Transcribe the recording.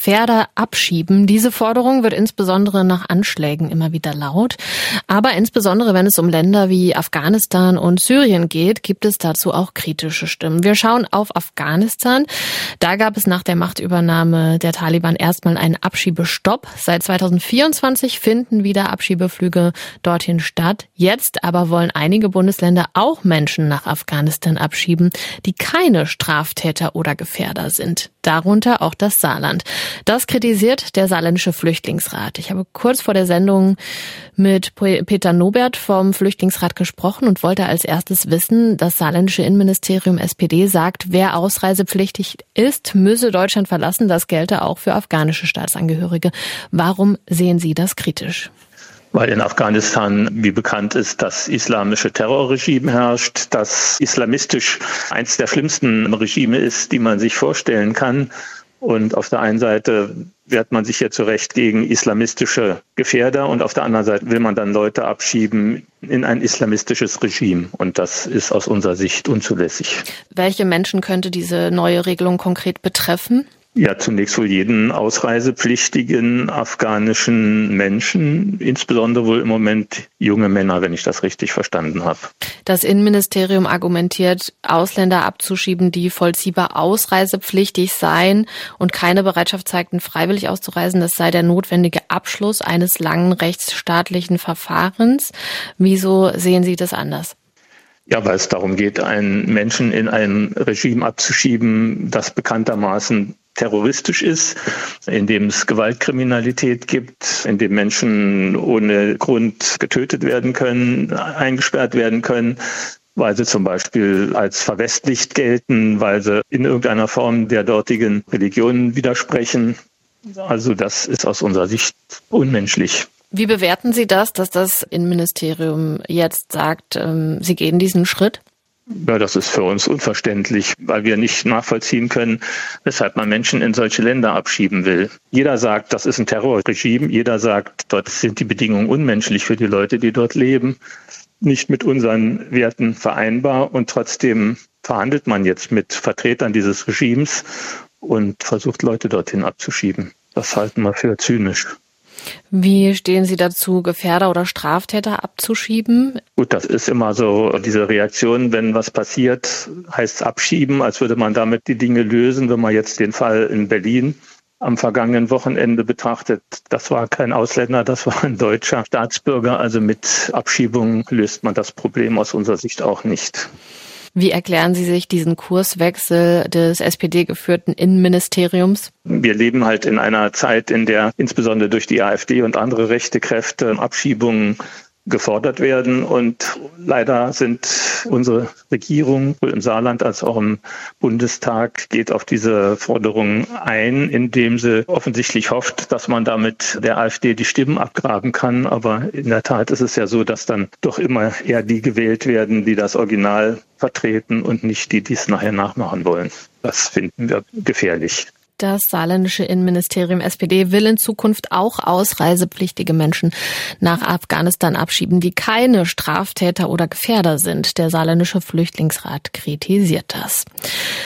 Gefährder abschieben. Diese Forderung wird insbesondere nach Anschlägen immer wieder laut. Aber insbesondere wenn es um Länder wie Afghanistan und Syrien geht, gibt es dazu auch kritische Stimmen. Wir schauen auf Afghanistan. Da gab es nach der Machtübernahme der Taliban erstmal einen Abschiebestopp. Seit 2024 finden wieder Abschiebeflüge dorthin statt. Jetzt aber wollen einige Bundesländer auch Menschen nach Afghanistan abschieben, die keine Straftäter oder Gefährder sind. Darunter auch das Saarland. Das kritisiert der Saarländische Flüchtlingsrat. Ich habe kurz vor der Sendung mit Peter Nobert vom Flüchtlingsrat gesprochen und wollte als erstes wissen, das saarländische Innenministerium SPD sagt, wer ausreisepflichtig ist, müsse Deutschland verlassen. Das gelte auch für afghanische Staatsangehörige. Warum sehen Sie das kritisch? Weil in Afghanistan, wie bekannt ist, das islamische Terrorregime herrscht, das islamistisch eins der schlimmsten Regime ist, die man sich vorstellen kann. Und auf der einen Seite wehrt man sich ja zu Recht gegen islamistische Gefährder und auf der anderen Seite will man dann Leute abschieben in ein islamistisches Regime. Und das ist aus unserer Sicht unzulässig. Welche Menschen könnte diese neue Regelung konkret betreffen? Ja, zunächst wohl jeden ausreisepflichtigen afghanischen Menschen, insbesondere wohl im Moment junge Männer, wenn ich das richtig verstanden habe. Das Innenministerium argumentiert, Ausländer abzuschieben, die vollziehbar ausreisepflichtig seien und keine Bereitschaft zeigten, freiwillig auszureisen. Das sei der notwendige Abschluss eines langen rechtsstaatlichen Verfahrens. Wieso sehen Sie das anders? Ja, weil es darum geht, einen Menschen in ein Regime abzuschieben, das bekanntermaßen terroristisch ist, in dem es Gewaltkriminalität gibt, in dem Menschen ohne Grund getötet werden können, eingesperrt werden können, weil sie zum Beispiel als verwestlicht gelten, weil sie in irgendeiner Form der dortigen Religion widersprechen. Also das ist aus unserer Sicht unmenschlich. Wie bewerten Sie das, dass das Innenministerium jetzt sagt, Sie gehen diesen Schritt? Ja, das ist für uns unverständlich, weil wir nicht nachvollziehen können, weshalb man Menschen in solche Länder abschieben will. Jeder sagt, das ist ein Terrorregime. Jeder sagt, dort sind die Bedingungen unmenschlich für die Leute, die dort leben, nicht mit unseren Werten vereinbar. Und trotzdem verhandelt man jetzt mit Vertretern dieses Regimes und versucht, Leute dorthin abzuschieben. Das halten wir für zynisch. Wie stehen Sie dazu, Gefährder oder Straftäter abzuschieben? Gut, das ist immer so diese Reaktion, wenn was passiert, heißt es abschieben, als würde man damit die Dinge lösen. Wenn man jetzt den Fall in Berlin am vergangenen Wochenende betrachtet, das war kein Ausländer, das war ein deutscher Staatsbürger. Also mit Abschiebung löst man das Problem aus unserer Sicht auch nicht. Wie erklären Sie sich diesen Kurswechsel des SPD-geführten Innenministeriums? Wir leben halt in einer Zeit, in der insbesondere durch die AfD und andere rechte Kräfte Abschiebungen gefordert werden. Und leider sind unsere Regierung, sowohl im Saarland als auch im Bundestag, geht auf diese Forderungen ein, indem sie offensichtlich hofft, dass man damit der AfD die Stimmen abgraben kann. Aber in der Tat ist es ja so, dass dann doch immer eher die gewählt werden, die das Original vertreten und nicht die, die es nachher nachmachen wollen. Das finden wir gefährlich. Das saarländische Innenministerium SPD will in Zukunft auch ausreisepflichtige Menschen nach Afghanistan abschieben, die keine Straftäter oder Gefährder sind. Der saarländische Flüchtlingsrat kritisiert das.